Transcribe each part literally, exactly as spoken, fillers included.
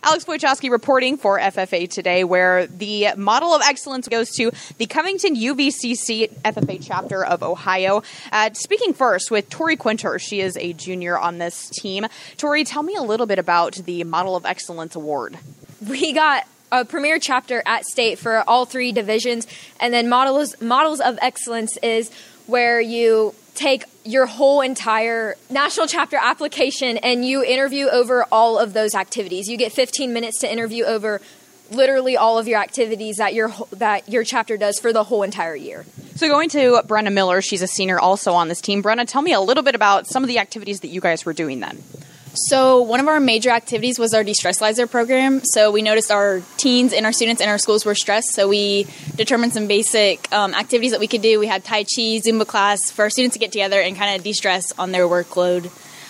Alex Wojcicki reporting for F F A Today, where the Model of Excellence goes to the Covington U V C C F F A chapter of Ohio. Uh, speaking first with Tori Quinter. She is a junior on this team. Tori, tell me a little bit about the Model of Excellence Award. We got a premier chapter at state for all three divisions, and then models models of excellence is where you take your whole entire national chapter application and you interview over all of those activities. You get fifteen minutes to interview over literally all of your activities that your that your chapter does for the whole entire year. So going to Brenna Miller, she's a senior also on this team. Brenna, tell me a little bit about some of the activities that you guys were doing then. So one of our major activities was our De-Stressalizer program. So we noticed our teens and our students in our schools were stressed. So we determined some basic um, activities that we could do. We had Tai Chi, Zumba class for our students to get together and kind of de-stress on their workload.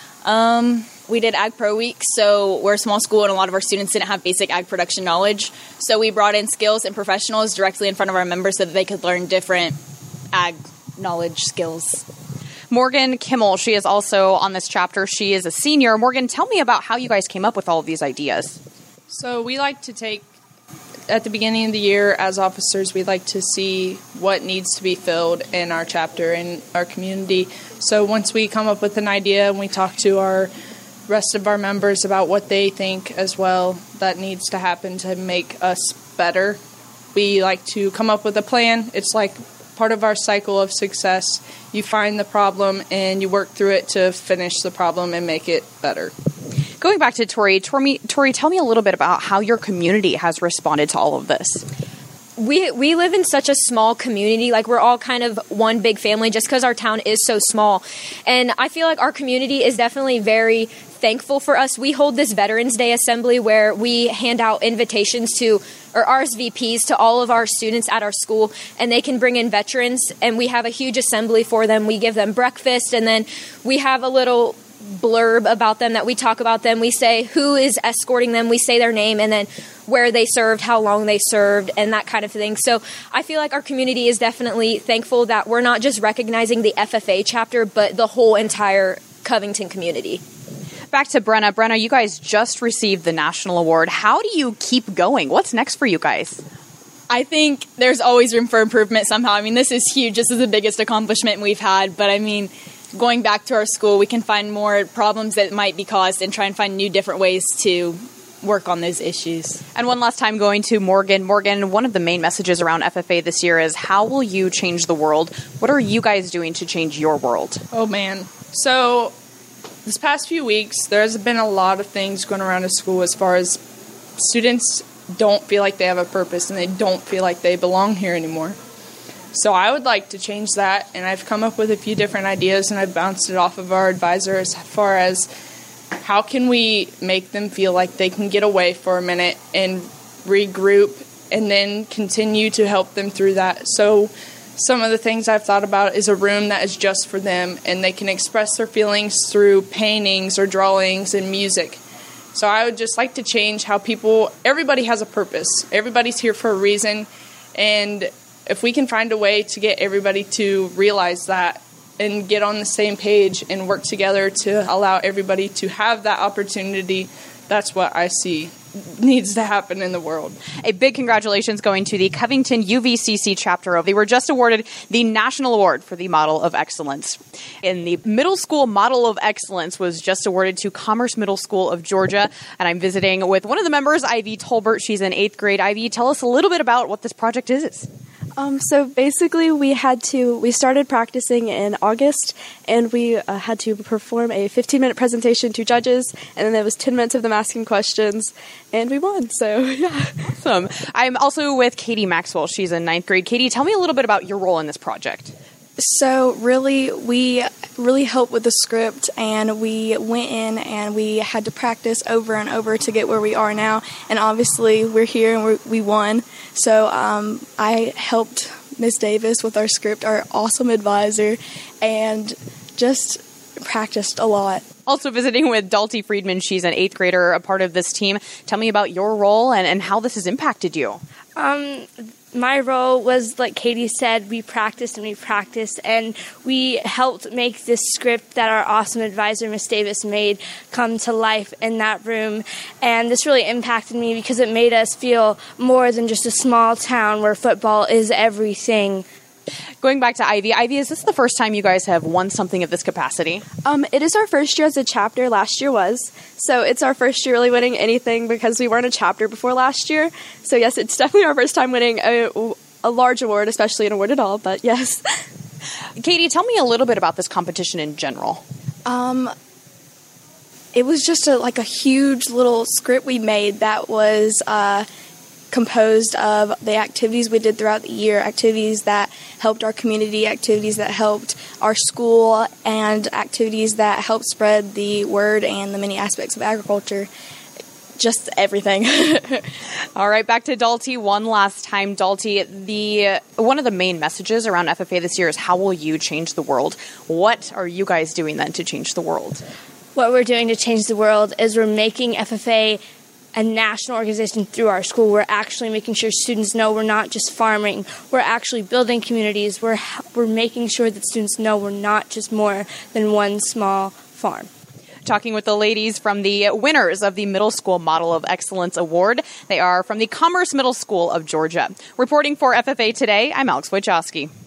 Um, we did Ag Pro Week. So we're a small school and a lot of our students didn't have basic ag production knowledge. So we brought in skills and professionals directly in front of our members so that they could learn different ag knowledge skills. Morgan Kimmel, she is also on this chapter. She is a senior. Morgan, tell me about how you guys came up with all of these ideas. So we like to take, at the beginning of the year, as officers, we like to see what needs to be filled in our chapter and our community. So once we come up with an idea and we talk to our rest of our members about what they think as well that needs to happen to make us better, we like to come up with a plan. It's like part of our cycle of success. You find the problem and you work through it to finish the problem and make it better. Going back to Tori, Tori, Tori, tell me a little bit about how your community has responded to all of this. We we live in such a small community. Like, we're all kind of one big family just because our town is so small. And I feel like our community is definitely very thankful for us. We hold this Veterans Day assembly where we hand out invitations to, or R S V Ps to all of our students at our school, and they can bring in veterans, and we have a huge assembly for them. We give them breakfast, and then we have a little blurb about them that we talk about them. We say who is escorting them, we say their name, and then where they served, how long they served, and that kind of thing. So I feel like our community is definitely thankful that we're not just recognizing the F F A chapter, but the whole entire Covington community. Back to Brenna. Brenna, you guys just received the national award. How do you keep going? What's next for you guys? I think there's always room for improvement somehow. I mean, this is huge. This is the biggest accomplishment we've had. But, I mean, going back to our school, we can find more problems that might be caused and try and find new different ways to work on those issues. And one last time going to Morgan. Morgan, one of the main messages around F F A this year is how will you change the world? What are you guys doing to change your world? Oh, man. So this past few weeks, there's been a lot of things going around at school as far as students don't feel like they have a purpose and they don't feel like they belong here anymore. So I would like to change that, and I've come up with a few different ideas, and I've bounced it off of our advisor as far as how can we make them feel like they can get away for a minute and regroup and then continue to help them through that. So some of the things I've thought about is a room that is just for them, and they can express their feelings through paintings or drawings and music. So I would just like to change how people, everybody has a purpose. Everybody's here for a reason, and if we can find a way to get everybody to realize that and get on the same page and work together to allow everybody to have that opportunity, that's what I see needs to happen in the world. A big congratulations going to the Covington U V C C chapter of. They were just awarded the National Award for the Model of Excellence. And the Middle School Model of Excellence was just awarded to Commerce Middle School of Georgia. And I'm visiting with one of the members, Ivy Tolbert. She's in eighth grade. Ivy, tell us a little bit about what this project is. Um, so basically we had to, we started practicing in August, and we uh, had to perform a fifteen minute presentation to judges, and then there was ten minutes of them asking questions, and we won. So yeah. Awesome. I'm also with Katie Maxwell. She's in ninth grade. Katie, tell me a little bit about your role in this project. So really, we really helped with the script, and we went in and we had to practice over and over to get where we are now. And obviously, we're here and we're, we won. So um, I helped Miz Davis with our script, our awesome advisor, and just practiced a lot. Also visiting with Dalty Friedman. She's an eighth grader, a part of this team. Tell me about your role and, and how this has impacted you. Um, my role was, like Katie said, we practiced and we practiced, and we helped make this script that our awesome advisor, Miss Davis, made come to life in that room. And this really impacted me because it made us feel more than just a small town where football is everything. Going back to Ivy, Ivy, is this the first time you guys have won something of this capacity? Um, it is our first year as a chapter. Last year was. So it's our first year really winning anything because we weren't a chapter before last year. So yes, it's definitely our first time winning a, a large award, especially an award at all, but yes. Katie, tell me a little bit about this competition in general. Um, it was just a, like a huge little script we made that was uh, composed of the activities we did throughout the year, activities that helped our community, activities that helped our school, and activities that helped spread the word and the many aspects of agriculture. Just everything. All right, back to Dalty one last time. Dalty, the one of the main messages around F F A this year is how will you change the world? What are you guys doing then to change the world? What we're doing to change the world is we're making F F A a national organization through our school. We're actually making sure students know we're not just farming. We're actually building communities. We're we're making sure that students know we're not just more than one small farm. Talking with the ladies from the winners of the Middle School Model of Excellence Award. They are from the Commerce Middle School of Georgia. Reporting for F F A Today, I'm Alex Wojcicki.